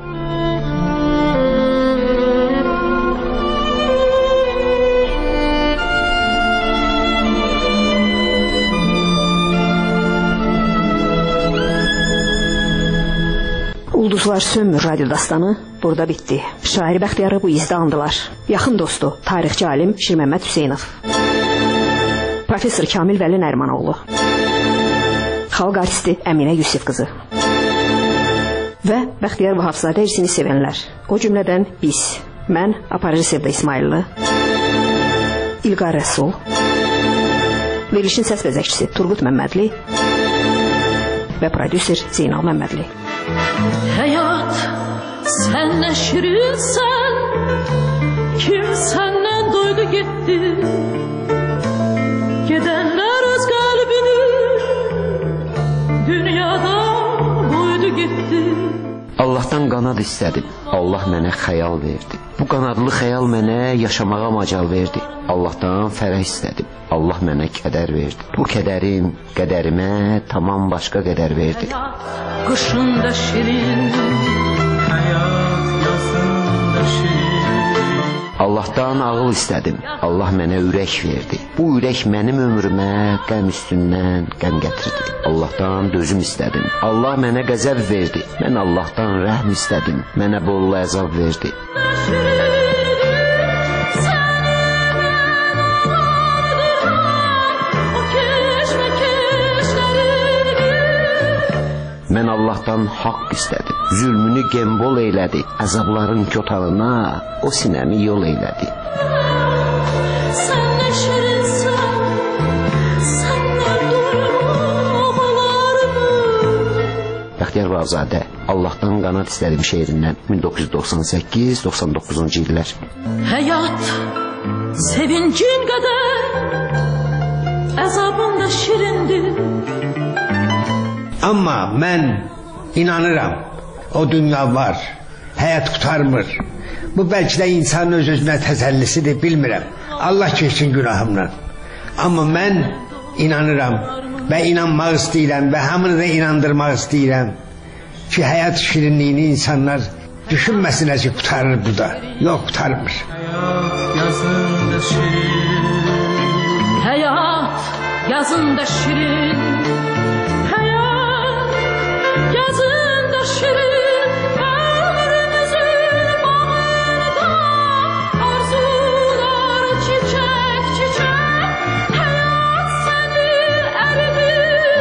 Ulduzlar sönmür radyo dastanı burada bitdi. Şair Bəxtiyarı bu izdə andılar. Yaxın dostu, tarixçi alim Şirməmməd Hüseynov. Professor Kamil Vəli Nərmanoğlu. xalq artisti Əminə Yusif qızı və Bəxtiyar Vahabzadə irsini sevənlər, o cümlədən biz, mən Aparıcı Sevda İsmaillı, İlqar Rəsul, verilişin səs vəzəkçisi Turqut Məmmədli və prodüser Zeynal Məmmədli. Həyat, sən nə şirinsən, kim səndən doydu getdi, gedənlər öz qəlbini dünyadan qoydu getdi. Allahdan qanad istədim, Allah mənə xəyal verdi. Bu qanadlı xəyal mənə yaşamağa macal verdi. Allahdan fərəh istədim, Allah mənə kədər verdi. Bu kədərim qədərimə tamam başqa qədər verdi. Qışında şirin, həyat yazında şirin. Allahdan ağıl istədim, Allah mənə ürək verdi. Bu ürək mənim ömrümə qəm üstündən qəm gətirdi. Allahdan dözüm istədim, Allah mənə qəzəb verdi. Mən Allahdan rəhm istədim, mənə bol əzab verdi. Mən Allahdan haqq istədim, zülmünü gembol eylədi, əzabların kötanına o sinəmi yol eylədi. Sən nə şirinsən, səndən doyum oğalarımı. Bəxtiyar Vahabzadə, Allahdan qanad istədim şeirindən 1998-99-cu illər. Həyat, sevincin qədər, əzabın da şirindir. Amma mən inanıram, o dünya var, həyat qutarmır. Bu bəlkə də insanın öz-özünə təsəllisidir, bilmirəm. Allah keçsin günahımdan. Amma mən inanıram və inanmaq istəyirəm və hamını da inandırmaq istəyirəm ki, həyat şirinliyini insanlar düşünməsinlər ki, qutarır bu da. Yox, qutarmır. Həyat yazında şirin, həyat yazında şirin. Yazında şirin, ömrümüzün bağında arzular çiçek çiçek. Hayat seni eridi,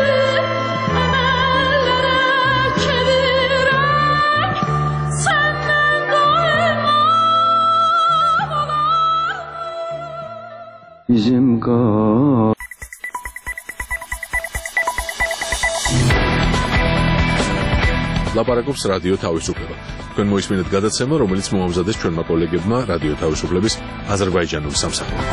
emellere çevirerek senden doymak olar. Bizim ლაპარაკობს რადიო თავისუფლება. თქვენ მოისმინეთ გადაცემა, რომელიც მოამზადეს ჩვენმა კოლეგებმა რადიო თავისუფლების აზერბაიჯანული სამსახური.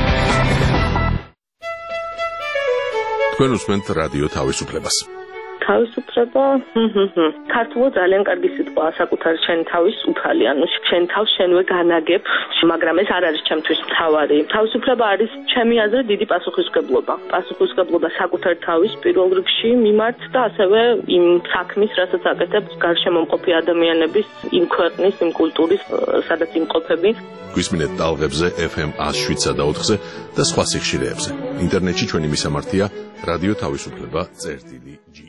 თქვენ უსმენთ რადიო თავისუფლებას. თავისუფლება, ქართულად ძალიან კარგი სიტყვაა, საკუთარი შენი თავის უფალი, ანუ შენ თავს შენვე განაგებ, მაგრამ ეს არ არის ჩემთვის მთავარი. თავისუფლება არის ჩემი აზრით დიდი პასუხისმგებლობა. პასუხისმგებლობა საკუთარ თავის პირველ რიგში მიმართ და ასევე იმ საქმის, რასაც აკეთებ გარშემომყოფი ადამიანების, იმ ქვეყნის, იმ კულტურის, სადაც იმყოფები. გვისმინეთ ტალღებზე FM 107.4-ზე და სხვა სიხშირეებზე. ინტერნეტში ჩვენი მისამართია რადიო თავისუფლება.gi